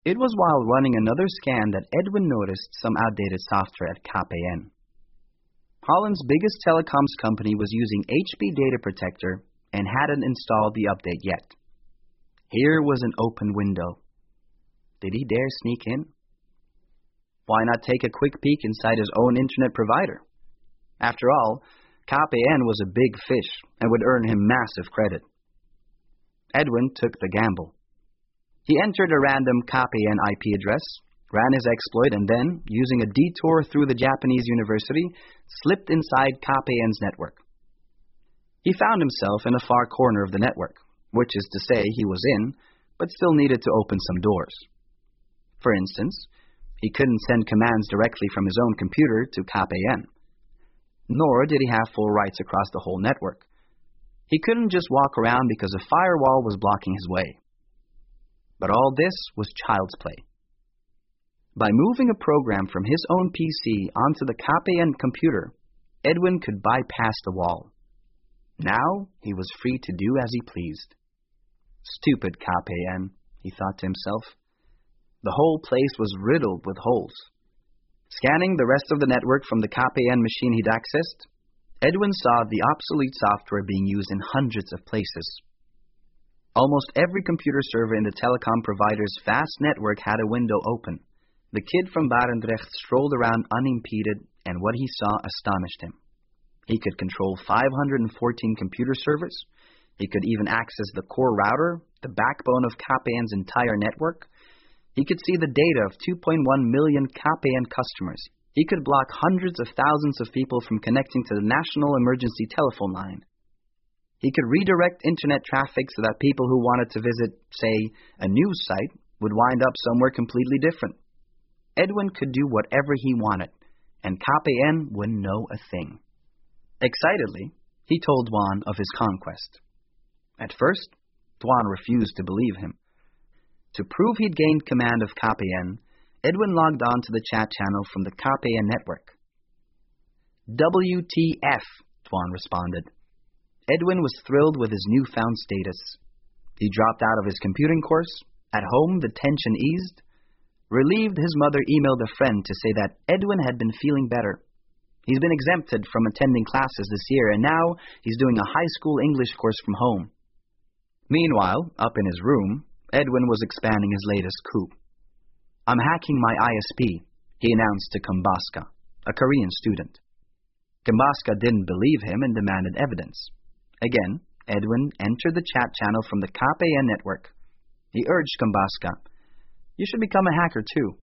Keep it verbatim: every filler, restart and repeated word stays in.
It was while running another scan that Edwin noticed some outdated software at K P N. Holland's biggest telecoms company was using H P Data Protector and hadn't installed the update yet. Here was an open window. Did he dare sneak in? Why not take a quick peek inside his own internet provider? After all, K P N was a big fish and would earn him massive credit. Edwin took the gamble. He entered a random K P N I P address, ran his exploit, and then, using a detour through the Japanese university, slipped inside K P N's network. He found himself in a far corner of the network, which is to say he was in, but still needed to open some doors. For instance, he couldn't send commands directly from his own computer to K P N. Nor did he have full rights across the whole network. He couldn't just walk around because a firewall was blocking his way. But all this was child's play. By moving a program from his own P C onto the K P N computer, Edwin could bypass the wall. Now he was free to do as he pleased. Stupid K P N, he thought to himself. The whole place was riddled with holes. Scanning the rest of the network from the K P N machine he'd accessed, Edwin saw the obsolete software being used in hundreds of places. Almost every computer server in the telecom provider's vast network had a window open. The kid from Barendrecht strolled around unimpeded, and what he saw astonished him. He could control five hundred fourteen computer servers. He could even access the core router, the backbone of K P N's entire network. He could see the data of two point one million K P N customers. He could block hundreds of thousands of people from connecting to the national emergency telephone line. He could redirect internet traffic so that people who wanted to visit, say, a news site would wind up somewhere completely different. Edwin could do whatever he wanted, and K P N wouldn't know a thing. Excitedly, he told Dwan of his conquest. At first, Dwan refused to believe him. To prove he'd gained command of K P N, Edwin logged on to the chat channel from the K P N network. W T F, Dwan responded. Edwin was thrilled with his newfound status. He dropped out of his computing course. At home, the tension eased. Relieved, his mother emailed a friend to say that Edwin had been feeling better. He's been exempted from attending classes this year, and now he's doing a high school English course from home. Meanwhile, up in his room, Edwin was expanding his latest coup. I'm hacking my I S P, he announced to Kambaska, a Korean student. Kambaska didn't believe him and demanded evidence. Again, Edwin entered the chat channel from the K P N network. He urged Kambaska, you should become a hacker too.